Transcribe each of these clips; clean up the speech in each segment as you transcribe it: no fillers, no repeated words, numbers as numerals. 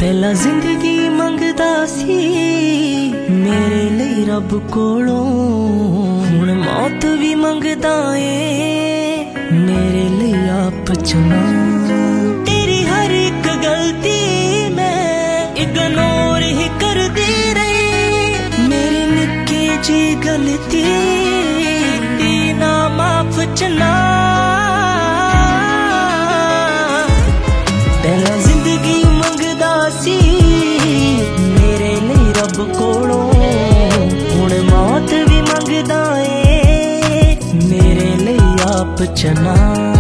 पहला जिंदगी मंगदा सी मेरे लिए रब कोलों, हुण मौत भी मंगदा ए मेरे लिए आप चुना। तेरी हर एक गलती मैं इग्नोर ही कर दी रही, मेरी निक्की जी गलती ना माफ चना। पहला जिंदगी मंगदा सी मेरे लिए रब कोलों, हुण मौत भी मंगदा ए मेरे लिए आप चना।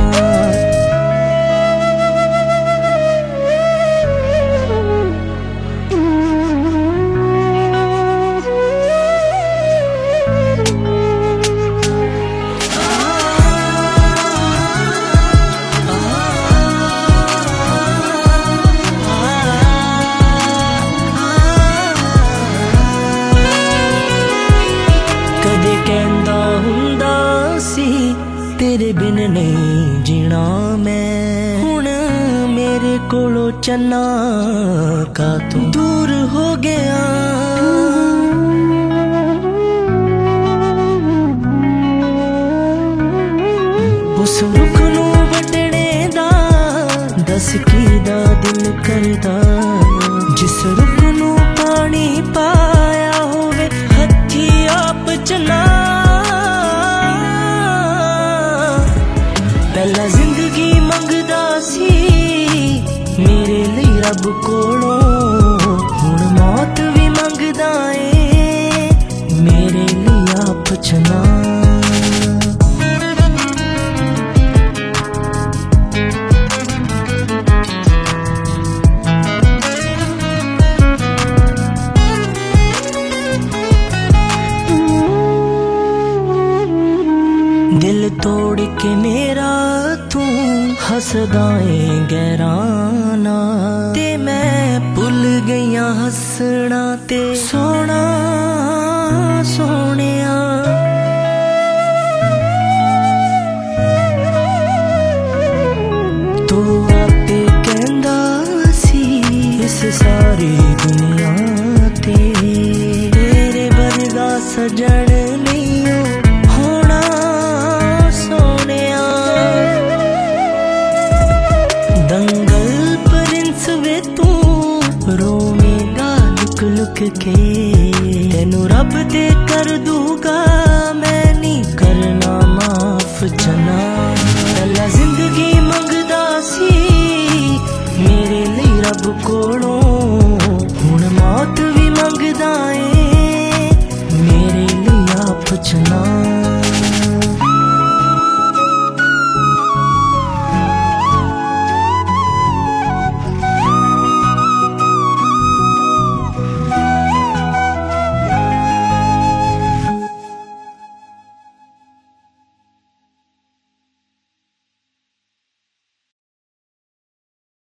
तेरे बिन नहीं जीना मैं, हुण मेरे कोलों चन्ना का तू दूर हो गया। उस रुख नू वटने दा दस की दा दिल करदा, जिस रुख नू पानी पाया होवे हथी आप चना। पहला जिंदगी मंगदा सी मेरे लिए रब कोलों, हुण मौत भी मंगदा ए मेरे लिए आप चना। दिल तोड़ के मेरा तू हसदा ए गैराना, ते मैं भुल गईया हसना ते सोना सोनिया। तू आपे कहंदा सी इस सारी दुनिया ते तेरे वर्गा सजन नहीं होना सोनिया। दंगल प्रिंस वे तू रोवेगा लुक लुक के, तेनू रब दे कर दूंगा मैं नहीं करना माफ चना। पहला जिंदगी मंगदा सी मेरे लिए रब कोलों, हुण मौत भी मंगदा ए मेरे लिए आप चना।